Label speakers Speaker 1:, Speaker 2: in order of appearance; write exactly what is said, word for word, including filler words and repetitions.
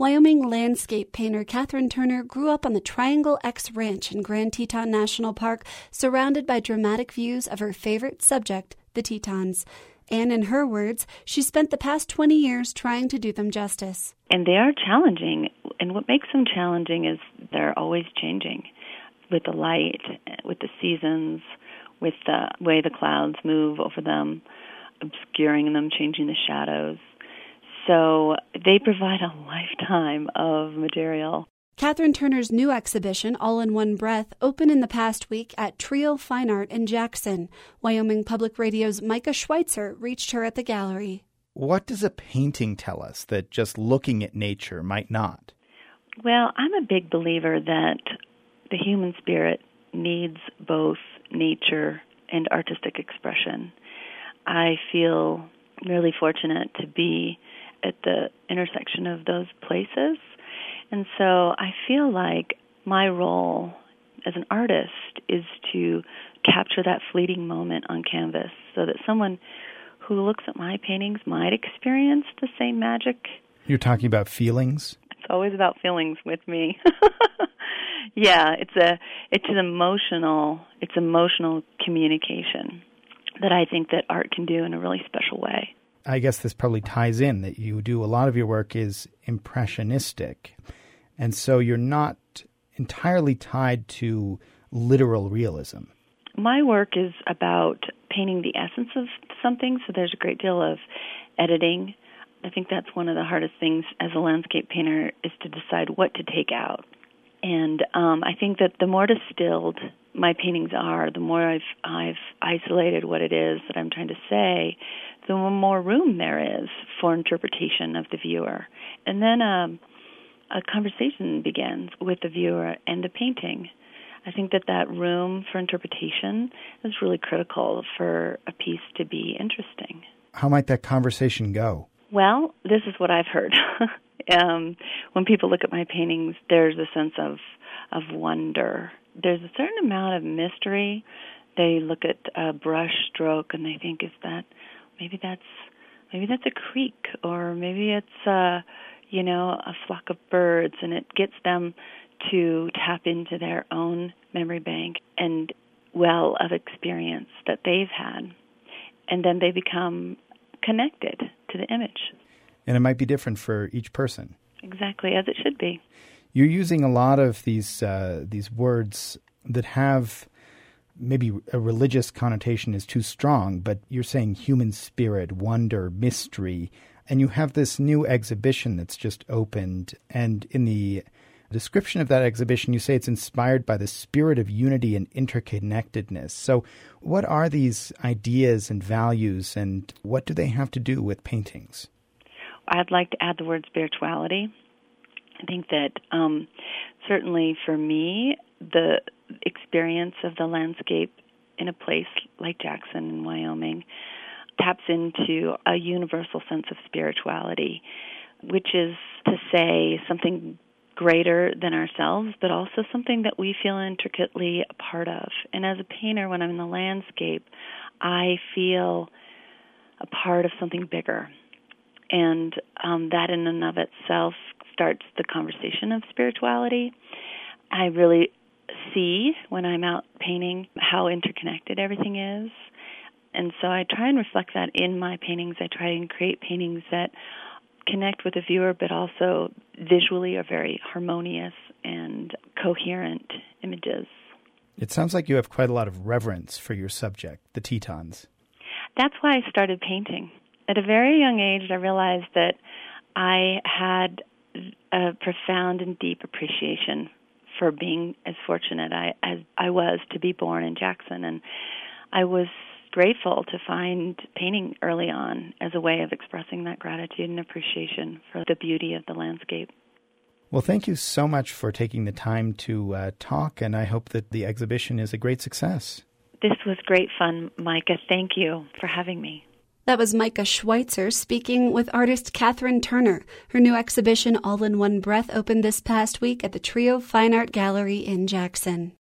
Speaker 1: Wyoming landscape painter Catherine Turner grew up on the Triangle X Ranch in Grand Teton National Park, surrounded by dramatic views of her favorite subject, the Tetons. And in her words, she spent the past twenty years trying to do them justice.
Speaker 2: And they are challenging, and what makes them challenging is they're always changing with the light, with the seasons, with the way the clouds move over them, obscuring them, changing the shadows. So they provide a lifetime of material.
Speaker 1: Catherine Turner's new exhibition, All in One Breath, opened in the past week at Trio Fine Art in Jackson. Wyoming Public Radio's Micah Schweitzer reached her at the gallery.
Speaker 3: What does a painting tell us that just looking at nature might not?
Speaker 2: Well, I'm a big believer that the human spirit needs both nature and artistic expression. I feel really fortunate to be at the intersection of those places. And so I feel like my role as an artist is to capture that fleeting moment on canvas so that someone who looks at my paintings might experience the same magic.
Speaker 3: You're talking about feelings?
Speaker 2: It's always about feelings with me. Yeah, it's a it's an emotional it's emotional communication that I think that art can do in a really special way.
Speaker 3: I guess this probably ties in that you do a lot of your work is impressionistic. And so you're not entirely tied to literal realism.
Speaker 2: My work is about painting the essence of something, so there's a great deal of editing. I think that's one of the hardest things as a landscape painter is to decide what to take out. And um, I think that the more distilled my paintings are, the more I've I've isolated what it is that I'm trying to say, the more room there is for interpretation of the viewer. And then um, a conversation begins with the viewer and the painting. I think that that room for interpretation is really critical for a piece to be interesting.
Speaker 3: How might that conversation go?
Speaker 2: Well, this is what I've heard. um, when people look at my paintings, there's a sense of, of wonder. There's a certain amount of mystery. They look at a brush stroke and they think, is that, maybe that's, maybe that's a creek, or maybe it's, uh, you know, a flock of birds, and it gets them to tap into their own memory bank and well of experience that they've had. And then they become connected to the image.
Speaker 3: And it might be different for each person.
Speaker 2: Exactly, as it should be.
Speaker 3: You're using a lot of these uh, these words that have maybe a religious connotation is too strong, but you're saying human spirit, wonder, mystery, and you have this new exhibition that's just opened, and in the description of that exhibition, you say it's inspired by the spirit of unity and interconnectedness. So what are these ideas and values, and what do they have to do with paintings?
Speaker 2: I'd like to add the word spirituality. I think that um, certainly for me, the experience of the landscape in a place like Jackson in Wyoming taps into a universal sense of spirituality, which is to say something greater than ourselves, but also something that we feel intricately a part of. And as a painter, when I'm in the landscape, I feel a part of something bigger. And um, that in and of itself starts the conversation of spirituality. I really see when I'm out painting how interconnected everything is. And so I try and reflect that in my paintings. I try and create paintings that connect with the viewer, but also visually are very harmonious and coherent images.
Speaker 3: It sounds like you have quite a lot of reverence for your subject, the Tetons.
Speaker 2: That's why I started painting. At a very young age, I realized that I had a profound and deep appreciation for being as fortunate I, as I was to be born in Jackson. And I was grateful to find painting early on as a way of expressing that gratitude and appreciation for the beauty of the landscape.
Speaker 3: Well, thank you so much for taking the time to uh, talk, and I hope that the exhibition is a great success.
Speaker 2: This was great fun, Micah. Thank you for having me.
Speaker 1: That was Micah Schweitzer speaking with artist Catherine Turner. Her new exhibition, All in One Breath, opened this past week at the Trio Fine Art Gallery in Jackson.